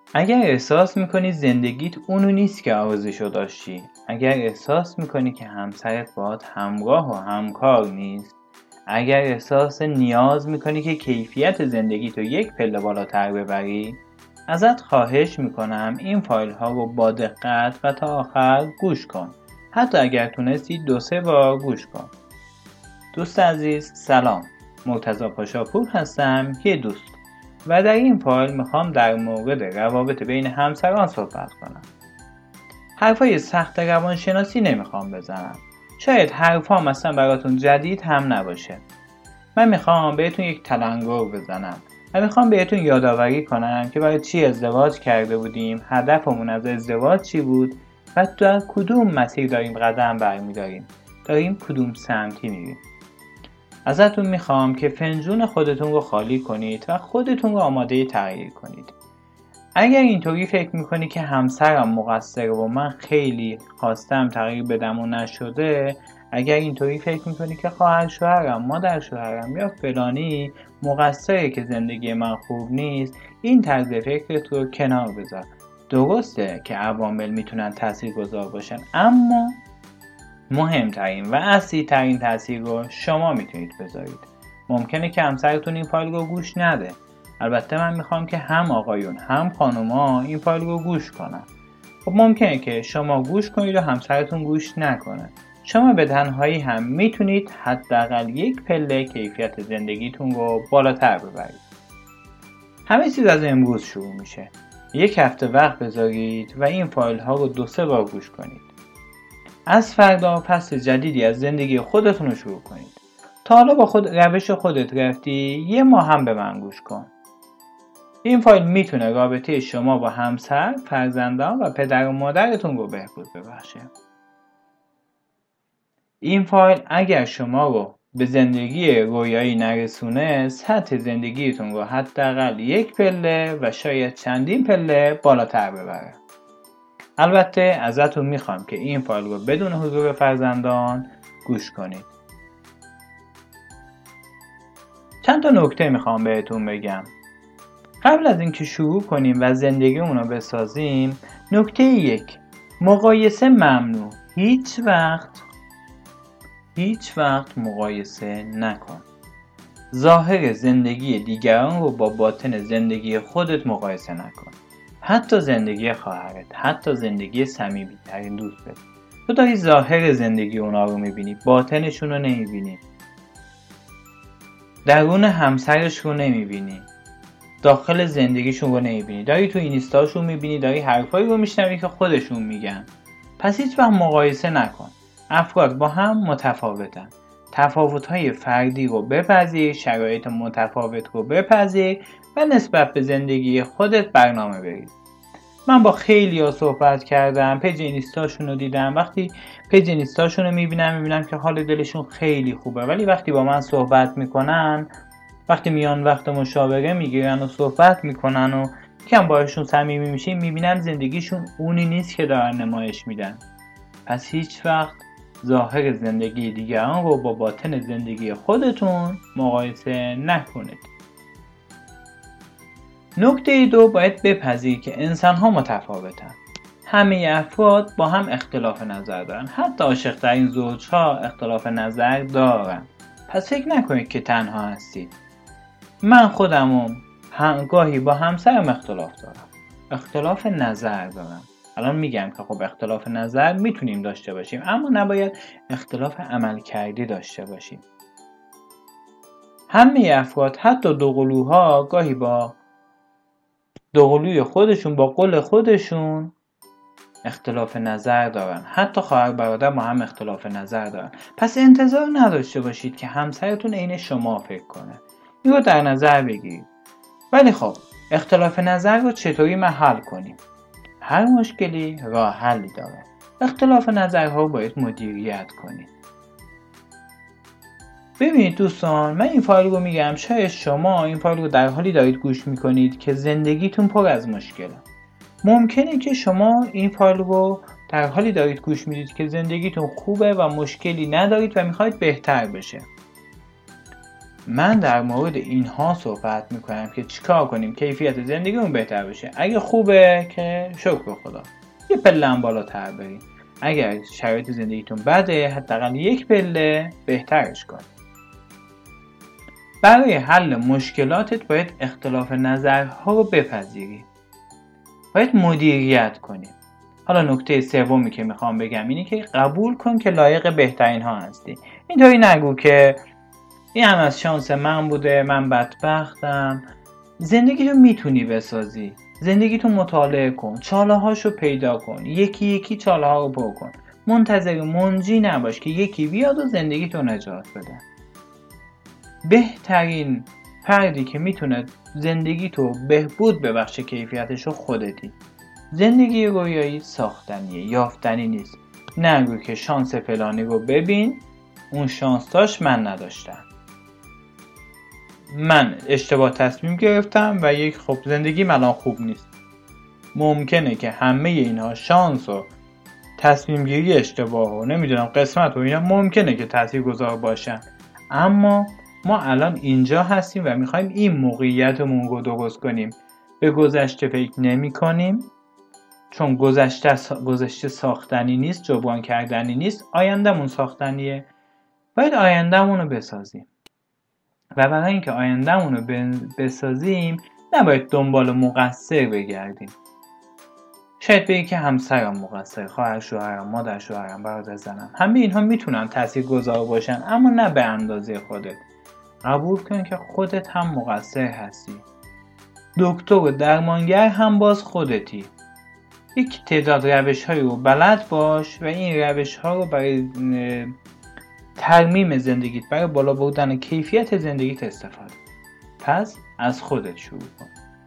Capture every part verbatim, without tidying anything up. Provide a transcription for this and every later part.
اگر احساس میکنی زندگیت اونو نیست که آرزوشو داشتی، اگر احساس میکنی که همسرت باهات همراه و همکار نیست، اگر احساس نیاز میکنی که کیفیت زندگیتو یک پله بالاتر ببری، ازت خواهش میکنم این فایل ها رو با دقت و تا آخر گوش کن. حتی اگر تونستی دو سه بار گوش کن. دوست عزیز، سلام. مرتضی پاشاپور هستم، یه دوست. و در این فایل میخوام در مورد روابط بین همسران صحبت کنم. حرفای سخت روانشناسی نمیخوام بزنم. شاید حرفا مثلا براتون جدید هم نباشه. من میخوام بهتون یک تلنگر بزنم و میخوام بهتون یادآوری کنم که برای چی ازدواج کرده بودیم، هدفمون از ازدواج چی بود و در کدوم مسیر داریم قدم برمیداریم، داریم کدوم سمتی میریم. ازتون میخوام که فنجون خودتون رو خالی کنید و خودتون رو آماده تغییر کنید. اگر اینطوری فکر میکنی که همسرم مقصره و من خیلی خواستم تغییر بدم و نشده، اگر اینطوری فکر میکنی که خواهر شوهرم، مادر شوهرم یا فلانی مقصره که زندگی من خوب نیست، این طرز فکرت رو کنار بذار. درسته که عوامل میتونن تاثیرگذار باشن، اما مهمترین و اصلی ترین تاثیر رو شما میتونید بذارید. ممکنه که همسرتون این فایل رو گوش نده. البته من میخوام که هم آقایون هم خانوما این فایل رو گوش کنن. خب ممکنه که شما گوش کنید و همسرتون گوش نکنه. شما به تنهایی هم میتونید حداقل یک پله کیفیت زندگیتون رو بالاتر ببرید. همه چیز از امروز شروع میشه. یک هفته وقت بذارید و این فایل ها رو دو سه بار گوش کنید. از فردا فصل جدیدی از زندگی خودتون رو شروع کنید. تا حالا با خود روش خودت رفتی، یه ماه هم به من گوش کن. این فایل میتونه رابطه شما با همسر، فرزندان و پدر و مادرتون رو بهبود ببخشه. این فایل اگر شما رو به زندگی رویایی نرسونه، سطح زندگیتون رو حداقل یک پله و شاید چندین پله بالاتر ببره. البته ازتون میخوام که این فایل رو بدون حضور فرزندان گوش کنید. چند تا نکته میخوام بهتون بگم. قبل از اینکه شروع کنیم و زندگیمون رو بسازیم، نکته یک، مقایسه ممنوع. هیچ وقت هیچ وقت مقایسه نکن. ظاهر زندگی دیگران رو با باطن زندگی خودت مقایسه نکن. حتی زندگی خواهرت، حتی زندگی صمیمی‌ترین دوستت. تو داری ظاهر زندگی اونا رو میبینی، باطنشون رو نمیبینی. درون همسرش رو نمیبینی. داخل زندگیشون رو نمیبینی. داری تو اینستاشون میبینی، داری حرفایی رو میشنوی که خودشون میگن. پس هیچ وقت مقایسه نکن. افراد با هم متفاوتن. تفاوت‌های فردی رو بپذیر، شرایط متفاوت رو بپذیر و نسبت به زندگی خودت برنامه بریز. من با خیلی ها صحبت کردم، پیج اینستاشون رو دیدم. وقتی پیج اینستاشون رو میبینم میبینم که حال دلشون خیلی خوبه، ولی وقتی با من صحبت میکنن، وقتی میان وقت مشاوره میگیرن و صحبت میکنن و کم باهاشون صمیمی میشیم، میبینم زندگیشون اونی نیست که دارن نمایش میدن. پس هیچ وقت ظاهر زندگی دیگران رو با باطن زندگی خودتون مقایسه نکنید. نکته دو، باید بپذیر که انسان ها متفاوتن. همه افراد با هم اختلاف نظر دارن. حتی عاشق‌ترین زوجها اختلاف نظر دارن. پس فکر نکنید که تنها هستید. من خودم هم گاهی با همسرم اختلاف دارم. اختلاف نظر دارم. الان میگم که خب اختلاف نظر میتونیم داشته باشیم، اما نباید اختلاف عملکردی داشته باشیم. همه افراد، حتی دوقلوها، گاهی با دوقلوی خودشون، با قول خودشون اختلاف نظر دارن. حتی خواهر برادر با هم اختلاف نظر دارن. پس انتظار نداشته باشید که همسرتون عین شما فکر کنه. این رو در نظر بگیرید. ولی خب اختلاف نظر رو چطوری حل کنیم؟ هر مشکلی راه حلی داره. اختلاف نظرها رو باید مدیریت کنید. ببینید دوستان، من این فایل رو میگم، شاید شما این فایل رو در حالی دارید گوش میکنید که زندگیتون پر از مشکله. ممکنه که شما این فایل رو در حالی دارید گوش میدید که زندگیتون خوبه و مشکلی ندارید و میخواید بهتر بشه. من در مورد اینها صحبت میکنم که چیکار کنیم کیفیت زندگیمون بهتر بشه. اگه خوبه که شکر خدا، یه پله هم بالاتر بریم. اگر شرایط زندگیتون بده، حداقل یک پله بهترش کن. برای حل مشکلاتت باید اختلاف نظرها رو بپذیری. باید مدیریت کنی. حالا نکته سومی که میخوام بگم اینه که قبول کن که لایق بهترین ها هستی. اینطوری نگو که این هم از شانس من بوده، من بدبختم. زندگی رو میتونی بسازی. زندگی تو مطالعه کن، چاله هاشو پیدا کن، یکی یکی چاله ها رو پر کن. منتظر منجی نباش که یکی بیاد و زندگی تو نجات بده. بهترین فردی که میتونه زندگی تو بهبود ببخشه کیفیتشو خودتی. زندگی رویایی ساختنیه، یافتنی نیست. نگو که شانس فلانی رو ببین، اون شانس داشت من نداشتم. من اشتباه تصمیم گرفتم و یک خب زندگی الان خوب نیست. ممکنه که همه اینها شانس و تصمیم گیری اشتباه و نمیدونم قسمت و اینا ممکنه که تاثیرگذار باشن، اما ما الان اینجا هستیم و میخوایم این موقعیتمون رو درست کنیم. به گذشته فکر نمی کنیم، چون گذشته گذشته ساختنی نیست، جبران کردنی نیست. آیندهمون ساختنیه. باید آیندهمون رو بسازیم و برای اینکه آیندهمون رو بسازیم نباید دنبال مقصر بگردیم. شاید بگی که همسرم مقصر، خواهر شوهرم، مادر شوهرم، برادر زنم، همه اینها میتونن تاثیرگذار باشن، اما نه به اندازه خودت. قبول کن که خودت هم مقصر هستی. دکتر و درمانگر هم باز خودتی. یک تعداد روش هایی رو بلد باش و این روش ها رو برای ترمیم زندگیت، برای بالا بردن کیفیت زندگیت استفاده. پس از خودت شروع کن.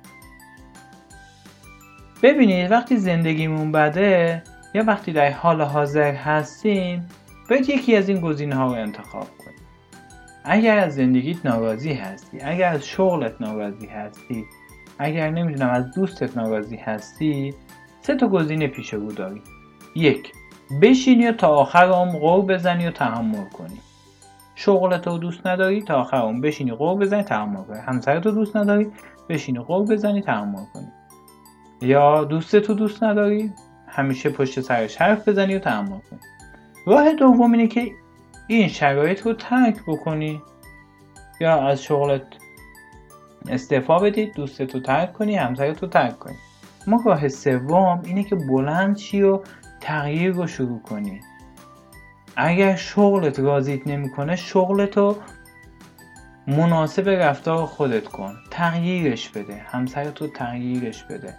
ببینید وقتی زندگیمون بده یا وقتی در حال حاضر هستیم، باید یکی از این گزینه‌ها رو انتخاب کنی. اگر از زندگیت ناراضی هستی، اگر از شغلت ناراضی هستی، اگر نمیدونم از دوستت ناراضی هستی، سه تا گزینه پیش رو داری. یک، بشینی و تا آخر عمر غر بزنی و تحمل کنی. شغلت رو دوست نداری، تا آخر عمر بشینی غر بزنی تحمل کنی. همسرت رو دوست نداری، بشینی غر بزنی تحمل کنی. یا دوستت رو دوست نداری، همیشه پشت سرش حرف بزنی و تحمل کنی. راه دوم اینه که این شرایط رو ترک بکنی، یا از شغلت استعفا بدی، دوستت رو ترک کنی، همسرت رو ترک کنی. اما راه سوم اینه که بلند شی و تغییر رو شروع کنی. اگر شغلت راضیت نمیکنه، شغلت رو مناسب رفتار خودت کن، تغییرش بده، همسرت رو تغییرش بده.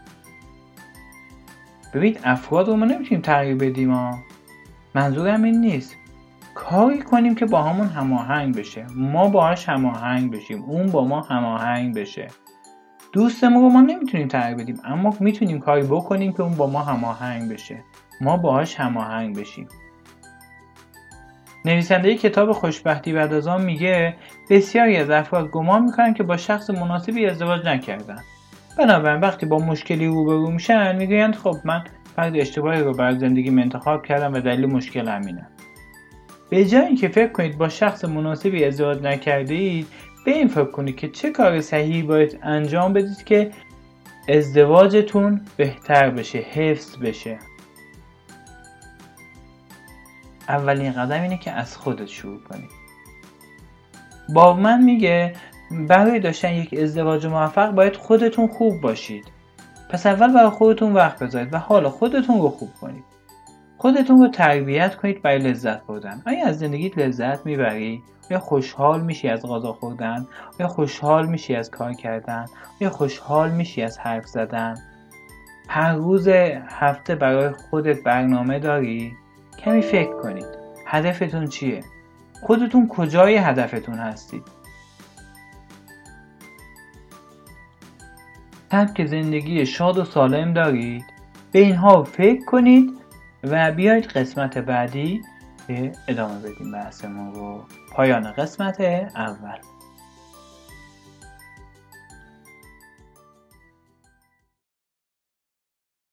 ببین افراد رو ما نمیتونیم تغییر بدیم ها. منظورم این نیست. کاری کنیم که با همون هماهنگ بشه، ما باهاش هماهنگ بشیم، اون با ما هماهنگ بشه. دوستمون رو ما نمیتونیم تغییر بدیم، اما میتونیم کاری بکنیم که اون با ما هماهنگ بشه، ما باهاش هماهنگ بشیم. نویسنده کتاب خوشبختی بعد از آن میگه بسیاری از افراد گمان میکنن که با شخص مناسبی ازدواج نکردن. بنابراین وقتی با مشکلی روبرو میشن میگویند خب من فرد اشتباهی رو برای زندگیم انتخاب کردم و دلیل مشکل همینه. به جای اینکه فکر کنید با شخص مناسبی ازدواج نکرده اید، به این فکر کنید که چه کار صحیحی باید انجام بدید که ازدواجتون بهتر بشه، حفظ بشه. اولین قدم اینه که از خودت شروع کنی. باغمن میگه برای داشتن یک ازدواج موفق باید خودتون خوب باشید. پس اول برای خودتون وقت بذارید و حالا خودتون رو خوب کنید. خودتون رو تربیت کنید برای لذت بردن. آیا از زندگیت لذت میبری؟ آیا خوشحال میشی از غذا خوردن؟ آیا خوشحال میشی از کار کردن؟ آیا خوشحال میشی از حرف زدن؟ هر روز هفته برای خودت برنامه داری؟ کمی فکر کنید. هدفتون چیه؟ خودتون کجای هدفتون هستید؟ سبک زندگی شاد و سالم دارید؟ به اینها فکر کنید و بیایید قسمت بعدی ادامه بدیم بحثمون رو. پایان قسمت اول.